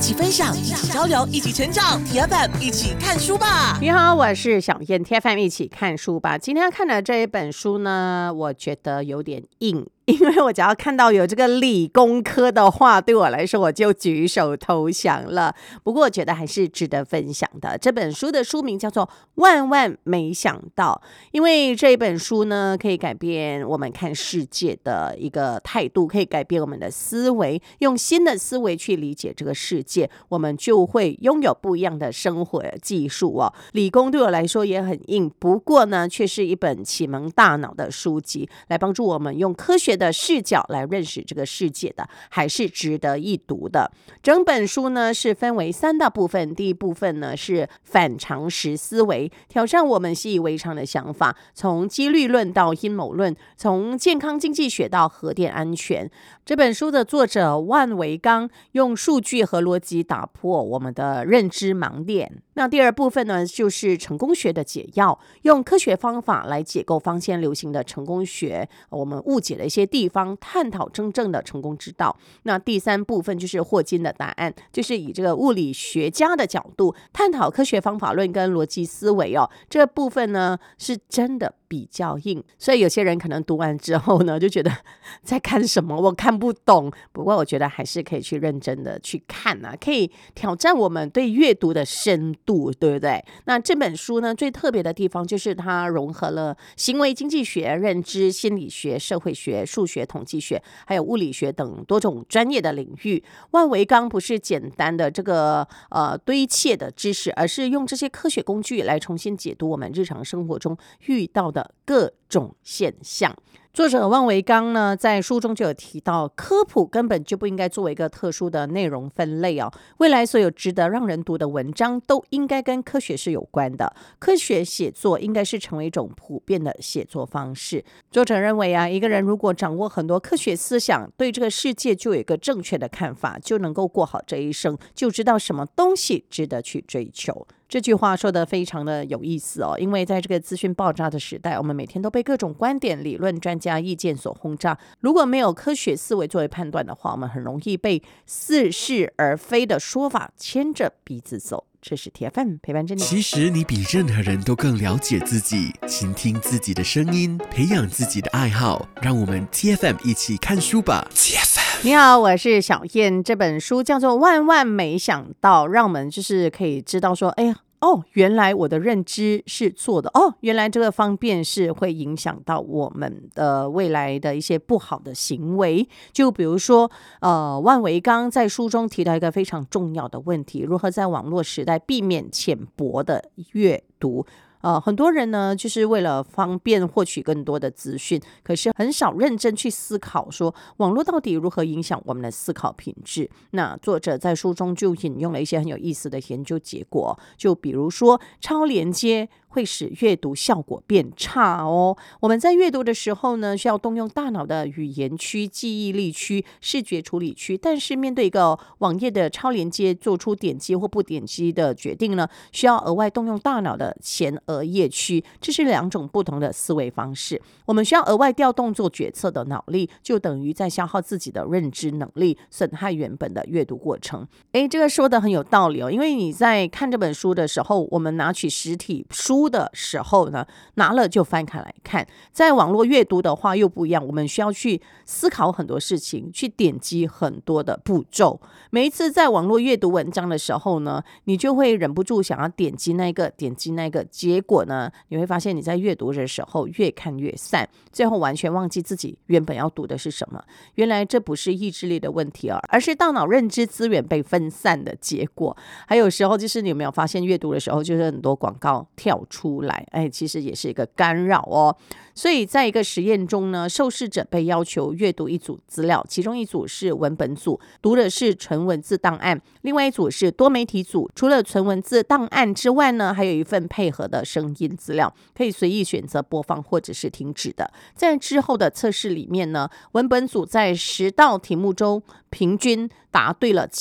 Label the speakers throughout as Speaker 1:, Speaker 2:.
Speaker 1: 起分享，一起交流，一起成长。TFM 一起看书吧。
Speaker 2: 你好，我是小燕。TFM 一起看书吧。今天要看的这一本书呢，我觉得有点硬。因为我只要看到有这个理工科的话，对我来说我就举手投降了。不过我觉得还是值得分享的。这本书的书名叫做《万万没想到》，因为这一本书呢，可以改变我们看世界的一个态度，可以改变我们的思维，用新的思维去理解这个世界，我们就会拥有不一样的生活技术哦。理工对我来说也很硬，不过呢，却是一本启蒙大脑的书籍，来帮助我们用科学的视角来认识这个世界的，还是值得一读的。整本书呢是分为3大部分，第一部分呢是反常识思维，挑战我们习以为常的想法，从几率论到阴谋论，从健康经济学到核电安全。这本书的作者万维刚用数据和逻辑打破我们的认知盲点。那第二部分呢，就是成功学的解药，用科学方法来解构坊间流行的成功学，我们误解的一些地方，探讨真正的成功之道。那第3部分就是霍金的答案，就是以这个物理学家的角度探讨科学方法论跟逻辑思维哦。这部分呢是真的比较硬，所以有些人可能读完之后呢，就觉得在看什么，我看不懂。不过我觉得还是可以去认真的去看啊，可以挑战我们对阅读的深度，对不对？那这本书呢，最特别的地方就是它融合了行为经济学、认知心理学、社会学、数学、统计学，还有物理学等多种专业的领域。万维刚不是简单的这个堆砌的知识，而是用这些科学工具来重新解读我们日常生活中遇到的各种现象。作者万维刚呢，在书中就有提到，科普根本就不应该作为一个特殊的内容分类哦。未来所有值得让人读的文章都应该跟科学是有关的，科学写作应该是成为一种普遍的写作方式。作者认为啊，一个人如果掌握很多科学思想，对这个世界就有一个正确的看法，就能够过好这一生，就知道什么东西值得去追求。这句话说得非常的有意思哦，因为在这个资讯爆炸的时代，我们每天都被各种观点、理论、专家意见所轰炸。如果没有科学思维作为判断的话，我们很容易被似是而非的说法牵着鼻子走。这是 TFM 陪伴着你。
Speaker 3: 其实你比任何人都更了解自己，倾听自己的声音，培养自己的爱好。让我们 TFM 一起看书吧。TFM，
Speaker 2: 你好，我是小燕。这本书叫做《万万没想到》，让我们就是可以知道说，哎呀。原来我的认知是错的原来这个方便是会影响到我们的未来的一些不好的行为。就比如说万维刚在书中提到一个非常重要的问题，如何在网络时代避免浅薄的阅读。很多人呢，就是为了方便获取更多的资讯，可是很少认真去思考说网络到底如何影响我们的思考品质。那作者在书中就引用了一些很有意思的研究结果，就比如说超连接会使阅读效果变差哦。我们在阅读的时候呢，需要动用大脑的语言区、记忆力区、视觉处理区，但是面对一个网页的超连接，做出点击或不点击的决定呢，需要额外动用大脑的前额叶区，这是2种不同的思维方式。我们需要额外调动做决策的脑力，就等于在消耗自己的认知能力，损害原本的阅读过程。这个说的很有道理哦，因为你在看这本书的时候，我们拿取实体书的时候呢，拿了就翻开来看。在网络阅读的话又不一样，我们需要去思考很多事情，去点击很多的步骤。每一次在网络阅读文章的时候呢，你就会忍不住想要点击那个，结果呢，你会发现你在阅读的时候越看越散，最后完全忘记自己原本要读的是什么。原来这不是意志力的问题而是大脑认知资源被分散的结果。还有时候就是你有没有发现阅读的时候就是很多广告跳出来，其实也是一个干扰哦。所以在一个实验中呢，受试者被要求阅读一组资料，其中一组是文本组，读的是纯文字档案，另外一组是多媒体组，除了纯文字档案之外呢，还有一份配合的声音资料，可以随意选择播放或者是停止的。在之后的测试里面呢，文本组在10道题目中平均答对了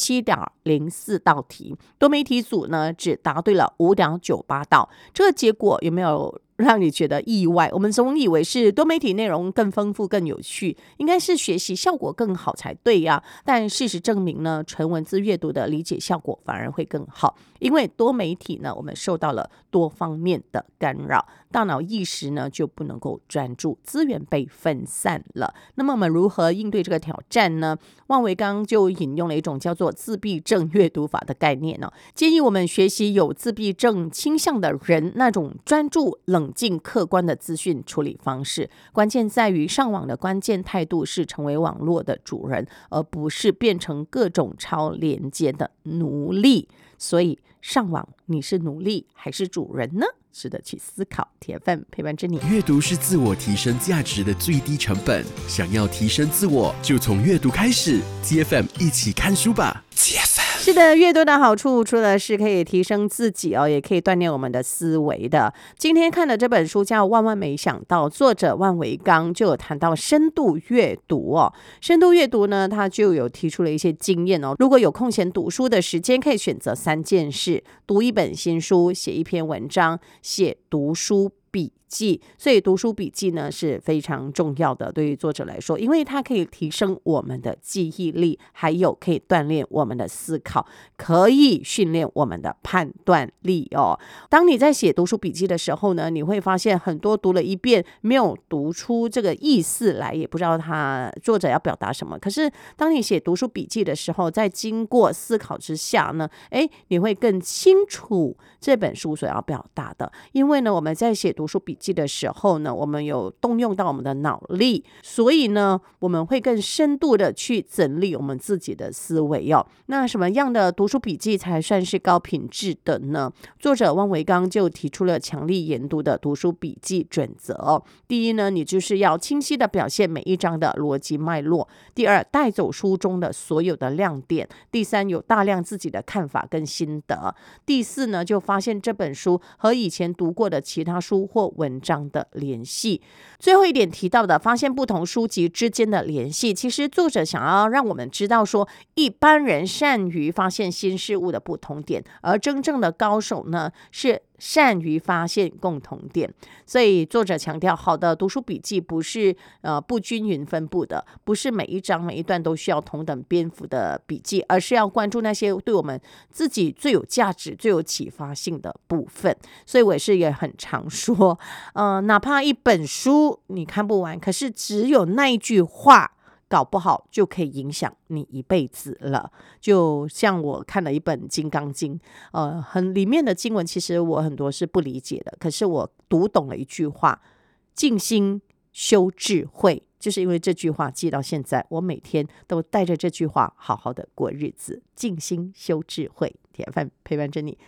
Speaker 2: 7.04 道题，多媒体组呢只答对了 5.98 道。这个结果有没有让你觉得意外？我们总以为是多媒体内容更丰富更有趣，应该是学习效果更好才对呀。但事实证明呢，纯文字阅读的理解效果反而会更好，因为多媒体呢，我们受到了多方面的干扰，大脑一时呢就不能够专注，资源被分散了。那么我们如何应对这个挑战呢？万维刚就引用了一种叫做自闭症阅读法的概念呢，建议我们学习有自闭症倾向的人那种专注、冷静、客观的资讯处理方式。关键在于上网的关键态度是成为网络的主人，而不是变成各种超连接的奴隶。所以上网你是奴隶还是主人呢？值得去思考。铁粉陪伴着你，
Speaker 3: 阅读是自我提升价值的最低成本。想要提升自我，就从阅读开始。TFM 一起看书吧。
Speaker 2: 是的，阅读的好处除了是可以提升自己也可以锻炼我们的思维的。今天看的这本书叫《万万没想到》，作者万维刚就有谈到深度阅读深度阅读呢，他就有提出了一些经验如果有空闲读书的时间，可以选择3件事：读一本新书，写一篇文章，写读书笔记。所以读书笔记呢是非常重要的，对于作者来说，因为它可以提升我们的记忆力，还有可以锻炼我们的思考，可以训练我们的判断力当你在写读书笔记的时候呢，你会发现很多读了一遍没有读出这个意思来，也不知道他作者要表达什么。可是当你写读书笔记的时候，在经过思考之下呢，你会更清楚这本书所要表达的。因为呢，我们在写读书笔记的时候呢，我们有动用到我们的脑力，所以呢，我们会更深度的去整理我们自己的思维那什么样的读书笔记才算是高品质的呢？作者汪维刚就提出了强力研读的读书笔记准则第一呢，你就是要清晰的表现每一章的逻辑脉络；第二，带走书中的所有的亮点；第三，有大量自己的看法跟心得；第四呢，就发现这本书和以前读过的其他书或文章的联系。最后一点提到的，发现不同书籍之间的联系，其实作者想要让我们知道说，一般人善于发现新事物的不同点，而真正的高手呢，是善于发现共同点。所以作者强调，好的读书笔记不是不均匀分布的，不是每一章每一段都需要同等篇幅的笔记，而是要关注那些对我们自己最有价值、最有启发性的部分。所以我也很常说，哪怕一本书你看不完，可是只有那一句话，搞不好就可以影响你一辈子了。就像我看了一本《金刚经》，里面的经文其实我很多是不理解的，可是我读懂了一句话：静心修智慧。就是因为这句话记到现在，我每天都带着这句话好好的过日子。静心修智慧，铁饭陪伴着你，